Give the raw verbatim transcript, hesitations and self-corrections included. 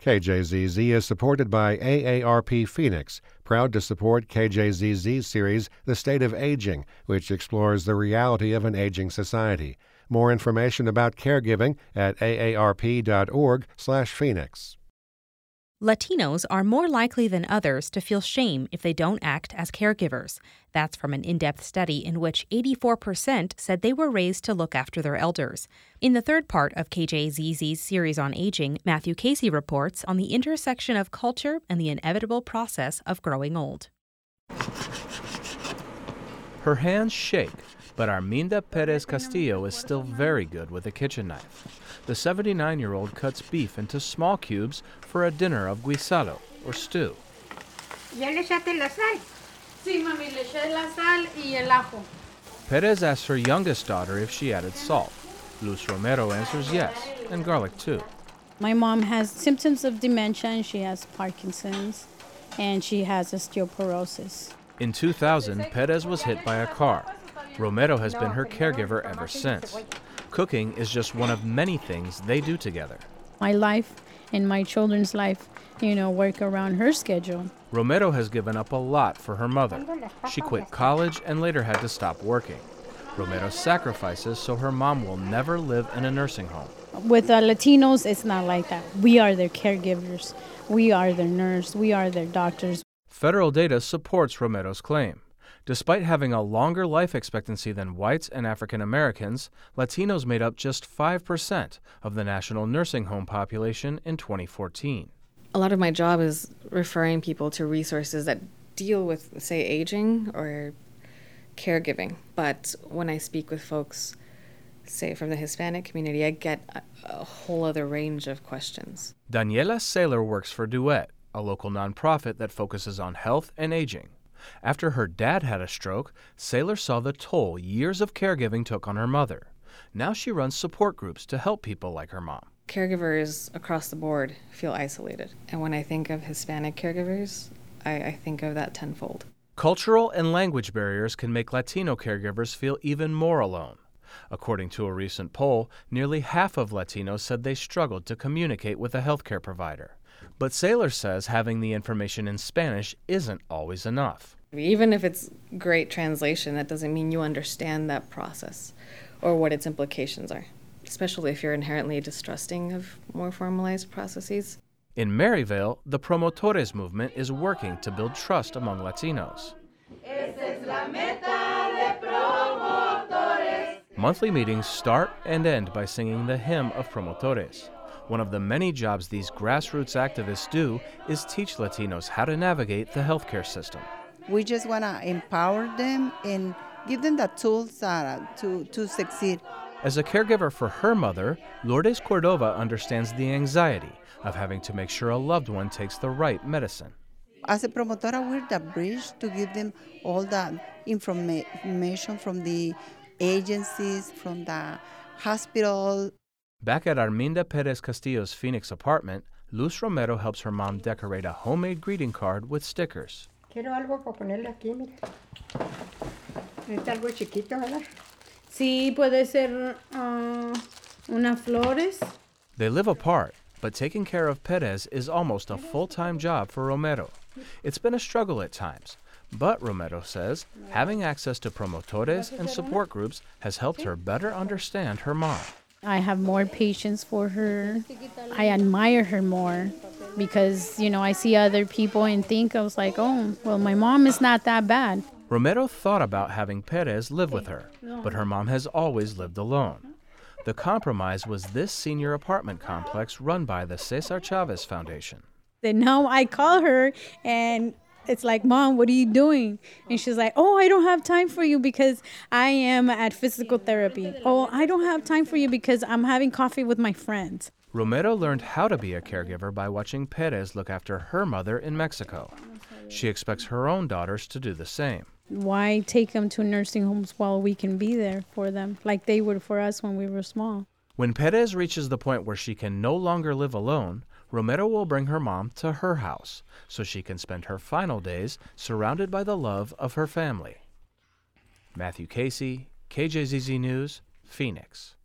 K J Z Z is supported by A A R P Phoenix, proud to support K J Z Z's series The State of Aging, which explores the reality of an aging society. More information about caregiving at aarp.org slash Phoenix. Latinos are more likely than others to feel shame if they don't act as caregivers. That's from an in-depth study in which eighty-four percent said they were raised to look after their elders. In the third part of K J Z Z's series on aging, Matthew Casey reports on the intersection of culture and the inevitable process of growing old. Her hands shake, but Arminda Perez Castillo is still very good with a kitchen knife. The seventy-nine-year-old cuts beef into small cubes for a dinner of guisado, or stew. ¿Ya le echaste la sal? Sí, mami, le eché la sal y el ajo. Perez asks her youngest daughter if she added salt. Luz Romero answers yes, and garlic too. My mom has symptoms of dementia, and she has Parkinson's, and she has osteoporosis. In two thousand, Perez was hit by a car. Romero has been her caregiver ever since. Cooking is just one of many things they do together. My life and my children's life, you know, work around her schedule. Romero has given up a lot for her mother. She quit college and later had to stop working. Romero sacrifices so her mom will never live in a nursing home. With uh, Latinos, it's not like that. We are their caregivers. We are their nurse. We are their doctors. Federal data supports Romero's claim. Despite having a longer life expectancy than whites and African Americans, Latinos made up just five percent of the national nursing home population in twenty fourteen. A lot of my job is referring people to resources that deal with, say, aging or caregiving. But when I speak with folks, say, from the Hispanic community, I get a, a whole other range of questions. Daniela Saylor works for Duet, a local nonprofit that focuses on health and aging. After her dad had a stroke, Saylor saw the toll years of caregiving took on her mother. Now she runs support groups to help people like her mom. Caregivers across the board feel isolated. And when I think of Hispanic caregivers, I, I think of that tenfold. Cultural and language barriers can make Latino caregivers feel even more alone. According to a recent poll, nearly half of Latinos said they struggled to communicate with a healthcare provider. But Saylor says having the information in Spanish isn't always enough. Even if it's great translation, that doesn't mean you understand that process or what its implications are, especially if you're inherently distrusting of more formalized processes. In Maryvale, the Promotores movement is working to build trust among Latinos. Monthly meetings start and end by singing the hymn of Promotores. One of the many jobs these grassroots activists do is teach Latinos how to navigate the healthcare system. We just want to empower them and give them the tools uh, to, to succeed. As a caregiver for her mother, Lourdes Cordova understands the anxiety of having to make sure a loved one takes the right medicine. As a promotora, we're the bridge to give them all the informa- information from the agencies, from the hospital. Back at Arminda Perez Castillo's Phoenix apartment, Luz Romero helps her mom decorate a homemade greeting card with stickers. Quiero algo para ponerle aquí, mira. Es algo chiquito, ¿verdad? Sí, puede ser uh, unas flores. They live apart, but taking care of Perez is almost a full-time job for Romero. It's been a struggle at times, but Romero says having access to promotores and support groups has helped her better understand her mom. I have more patience for her. I admire her more because, you know, I see other people and think I was like, oh, well, my mom is not that bad. Romero thought about having Perez live with her, but her mom has always lived alone. The compromise was this senior apartment complex run by the Cesar Chavez Foundation. Then now I call her and it's like, Mom, what are you doing? And she's like, oh, I don't have time for you because I am at physical therapy. Oh, I don't have time for you because I'm having coffee with my friends. Romero learned how to be a caregiver by watching Perez look after her mother in Mexico. She expects her own daughters to do the same. Why take them to nursing homes while we can be there for them, like they were for us when we were small? When Perez reaches the point where she can no longer live alone, Romero will bring her mom to her house so she can spend her final days surrounded by the love of her family. Matthew Casey, K J Z Z News, Phoenix.